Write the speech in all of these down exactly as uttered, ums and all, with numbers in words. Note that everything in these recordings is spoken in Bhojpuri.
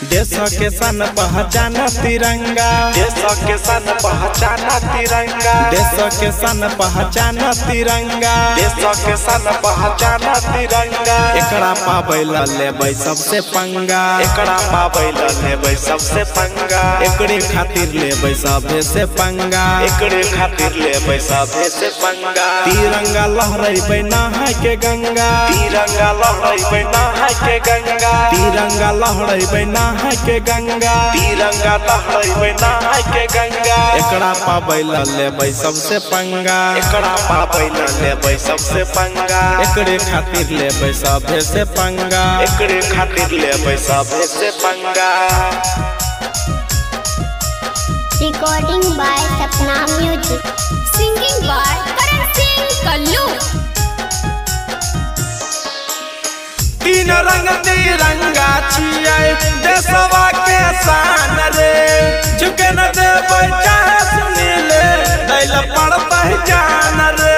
देश के सन पहचाना तिरंगा, देश के सन पहचाना तिरंगा, देश के सन पहचाना तिरंगा, देश के सन पहचाना तिरंगा। एकरा पाबैला लेबै सबसे पंगा, एकरा पाबैला लेबै सबसे पंगा, एकरे खातिर लेबै सभे से पंगा, एकरे खातिर लेबै सभे से पंगा। तिरंगा लहरैबै नहाय के गंगा, तिरंगा लहरैबै नहाय के गंगा, तिरंगा लहरैबै नहाय के गंगा, तिरंगा लहरैबै नहाय के गंगा। एकरा पाबैला लेबै सबसे पंगा, एकरा पाबैला लेबै सबसे पंगा, एकरे खातिर लेबै सभे से पंगा, एकरे खातिर लेबै सभे से पंगा। Recording by Sapna Music. Singing by Karan Singh Kallu. तीन रंग तिरंगा छियै देशवा के शान रे, झुके न देबै चाहे सुनी ले दैल पड़तै जान रे।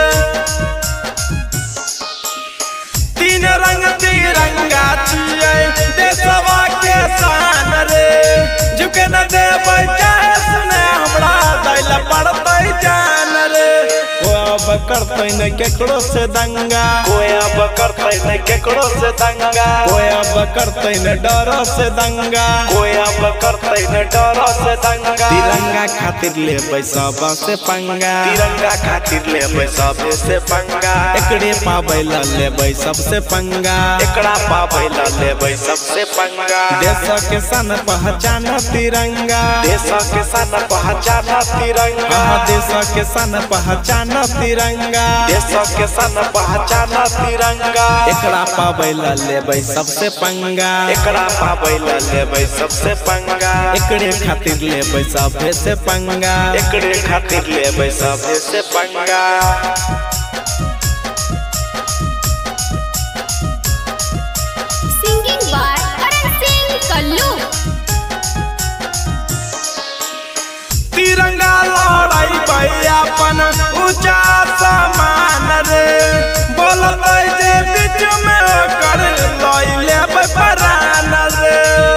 तीन रंग तिरंगा छियै देशवा के शान रे, झुके न देबै चाहे सुने हमरा दैल पड़तै जान रे। कोई अब करतै न केकरो से दंगा, कोई अब करतै न केकरो से दंगा, कोई अब करतै न डरो से दंगा, कोई अब करतै न डरो से दंगा। तिरंगा खातिर लेबै सब से पंगा, तिरंगा खातिर लेबै सबे से पंगा, एकरे पाबैला लेबै सबसे पंगा, एकरा पाबैला लेबै सबसे पंगा। देश के सन पहचाना तिरंगा, देश के सन पहचाना तिरंगा, हाँ देश के सन पहचाना तिरंगा, देश के सन पहचाना तिरंगा। एकरा पाबैला लेबै सबसे पंगा, एकरा पाबैला लेबै सबसे पंगा, एकरे खातिर लेबै सभे से पंगा, एकरे खातिर लेबै सभे से पंगा। Singing by Karan Singh Kallu. तिरंगा लहरैबै अपन ऊंचा समान रे, बोलबै जे बीच में ओकर लई लेबै प्राण रे।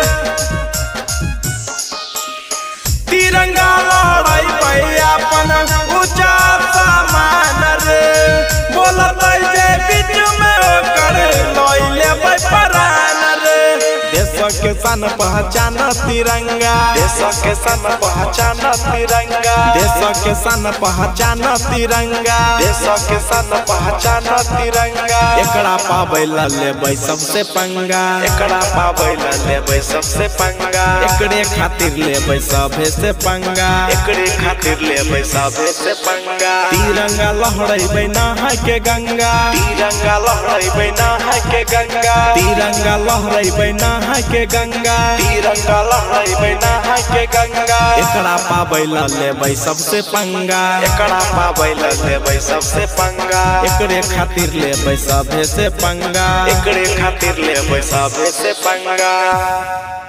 तिरंगा लहरैबै अपन ऊंचा समान रे, बोलबै जे बीच में ओकर लई लेबै प्राण रे। देश के सन पहचाना तिरंगा, देश के सन पहचाना तिरंगा, देश के सन पहचाना तिरंगा, देश के सन पहचाना तिरंगा। एकरा पाबैला लेबै सबसे पंगा, एकरा पाबैला लेबै सबसे पंगा, एकरे खातिर लेबै सभे से पंगा, एकरे खातिर लेबै सभे से पंगा। तिरंगा लहरैबै नहाय के गंगा, तिरंगा लहरैबै नहाय के गंगा, तिरंगा लहरैबै नहाय के गंगा, तिरंगा लहरैबै नहाय के गंगा। एकरा पाबैला लेबै सबसे पंगा, एकरा पाबैला लेबै सबसे पंगा, एकरे खातिर लेबै सभे से पंगा, एकरे खातिर लेबै सभे से पंगा।